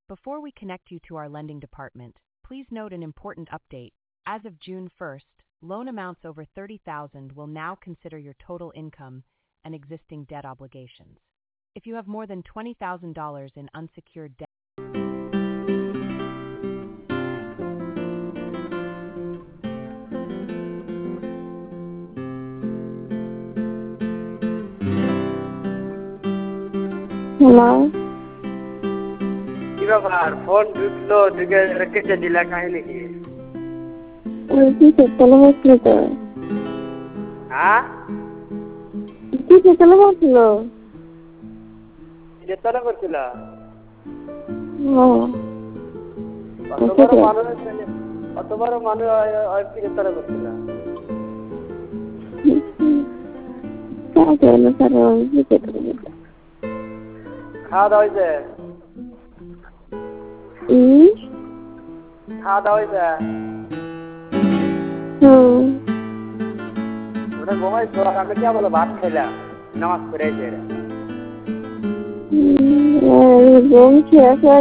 Before we connect you to our lending department, please note an important update. As of June 1st, loan amounts over $30,000 will now consider your total income and existing debt obligations. If you have more than $20,000 in unsecured debt, Hello? কি ব্যাপার phone ঢুকলো ঢুকে কেটে দিলা কাহিনী কি? ওই কি চেতলা হচ্ছিল তো? হ্যাঁ কি চেতলা হচ্ছিল? চেতনা করছিল কত বড় মানুষ কি চেতনা করছিল? খাওয়া দাওয়া হয়েছে? খাওয়া দাওয়া হয়েছে? ওটা ঘুমাইছো আর আমি কে বলো ভাত খাইলাম নামাজ পড়ে এসে ঘুম খেয়ে